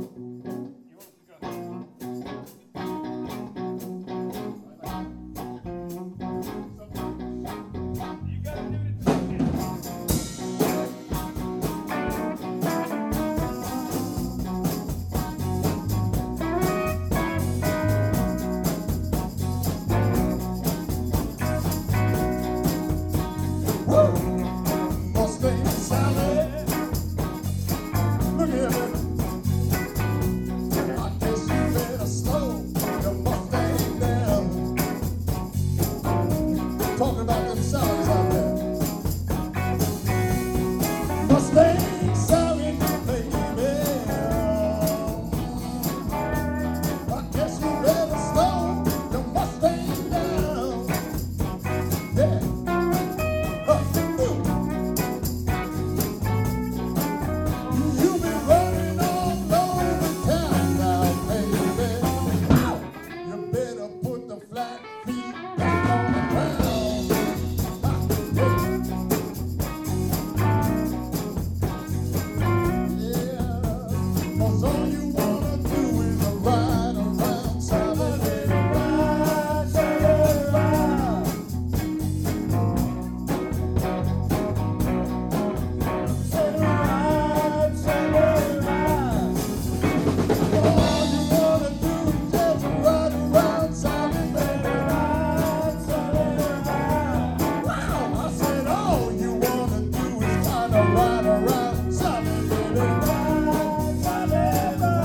Mustang Sally, look at her. I guess you better slow your Mustang down. Talking about them Sallys out there. Mustang Sally, baby. I guess you better slow your Mustang down. Yeah. You've been running all over town now, baby. You better put the flat feet back on the ground. Yeah, 'cause all you wanna do is ride around Saturday, ride, Saturday, ride. Saturday, Saturday, ride. All you wanna do is just ride around Saturday, ride, Saturday, ride. Wow, I said all you wanna do is kinda ride around Saturday, ride, Saturday, ride.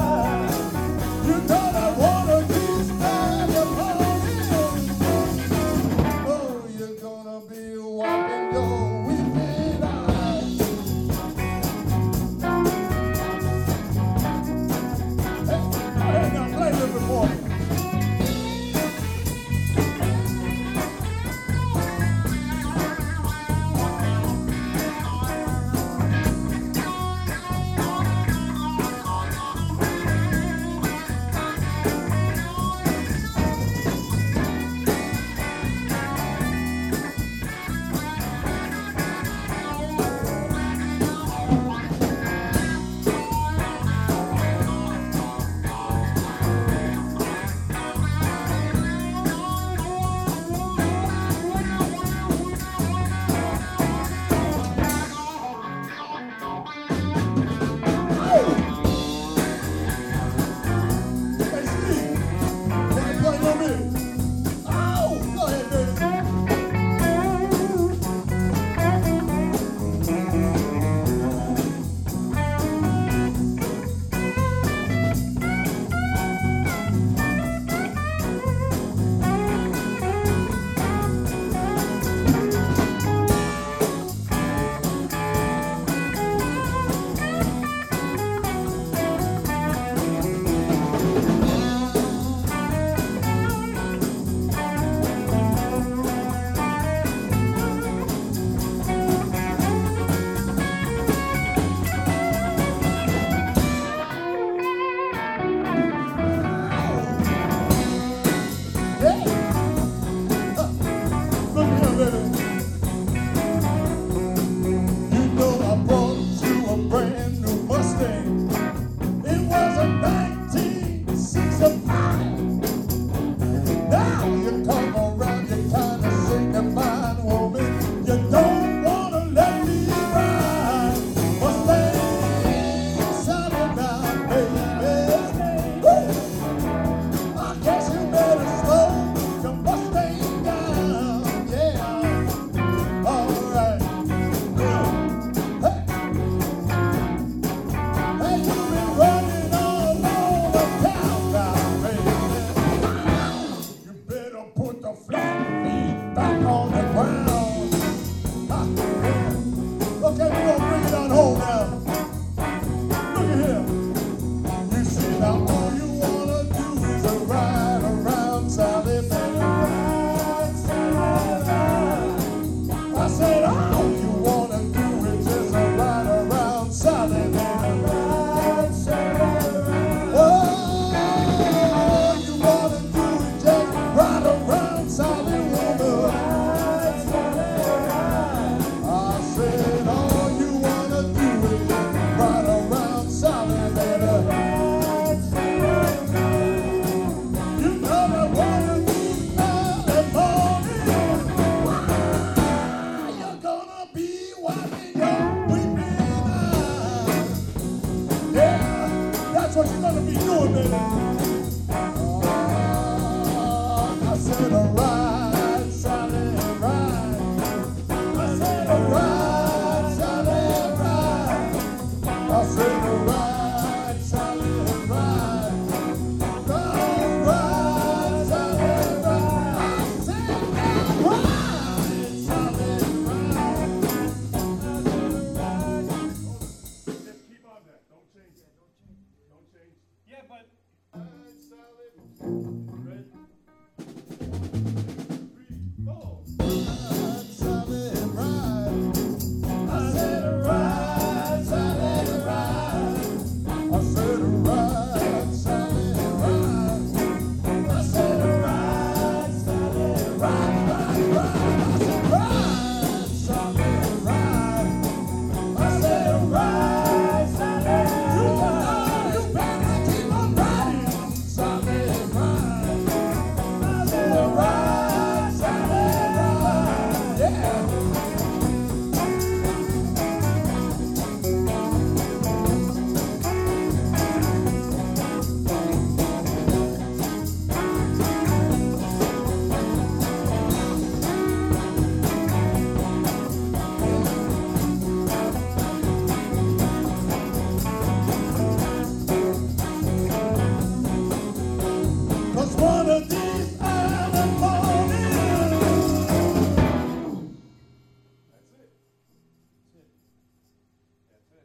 Yeah, that's what you're gonna be doing, baby.